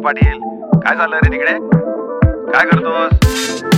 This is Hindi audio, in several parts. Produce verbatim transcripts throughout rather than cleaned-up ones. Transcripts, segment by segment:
पाटील, काय झालं रे तिकडे? काय करतोस?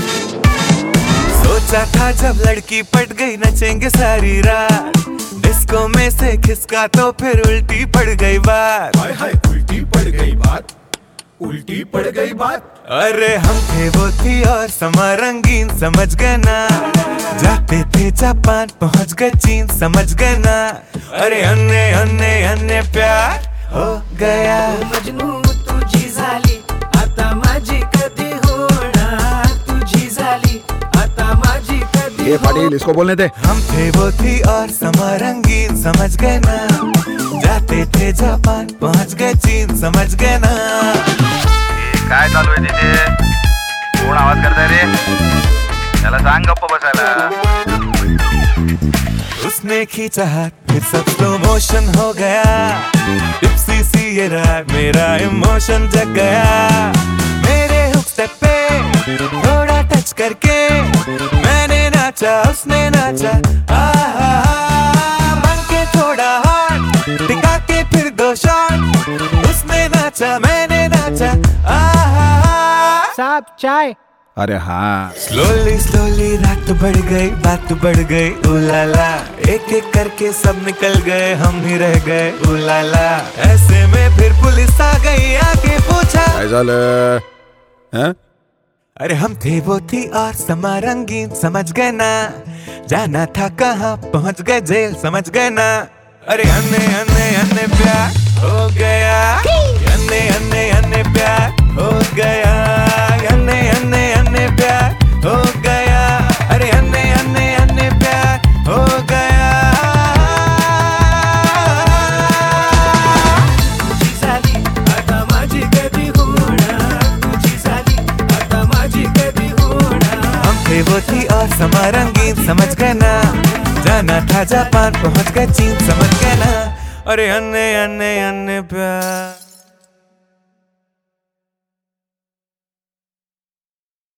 सोचा था जब लड़की पट गई नचेंगे सारी रात, डिस्को में से खिसका तो फिर उल्टी पड़ गई बात। हाय हाय उल्टी पड़ गई बात, उल्टी पड़ गई बात। अरे हम थे वो थी और समा रंगीन, समझ गए ना, जाते थे जापान पहुंच गए चीन, समझ गए ना। अरे अन्य अन्य अन्य प्यार हो गया। मजनू तुझी झाली आता माझी कधी होणार, तुझी झाली आता माझी कधी ये पाटील इसको बोलने दे। हम थे वो थी और समा रंगीन, समझ गए ना, जाते थे जापान पहुंच गए चीन, समझ गए ना। काय चालू आहे तिथे? कोण आवाज करताय रे? त्याला सांग गप्प बसायला। उसने खींचा हाथ फिर सब स्लो मोशन हो गया, टिप्सी सी ये रात मेरा इमोशन जग गया। मेरे हुक स्टेप पे थोड़ा टच करके मैंने नाचा उसने नाचा, आहा मन के थोड़ा हाथ टिका के फिर दो शॉट, उसने नाचा मैंने नाचा, आहा साहब चाय। अरे हाँ स्लोली स्लोली रात बढ़ गई बात बढ़ गई, उलाला एक एक करके सब निकल गए हम ही रह गए, उलाला। ऐसे में फिर पुलिस आ गई आके पूछा काय झालं? हैं? अरे हम थे वो थी और समा रंगीन, समझ गए ना, जाना था कहाँ पहुँच गए जेल, समझ गए ना। अरे अन्य अन्य अन्य प्यार हो गया, अन्य अन्य अन्य प्यार हो गया, अन्य अन्य अन्य प्यार हो गया, अरे अन्य अन्य अन्य प्यार हो गया। तुझी झाली आता माझी कधी होणार, तुझी झाली आता माझी कधी होणार। हम थे वो थी और समा रंगीन, समझ गए ना, जाना था जापान पहुंच गए चीन, समझ गए ना। अरे अन्य अन्य अन्य प्यार।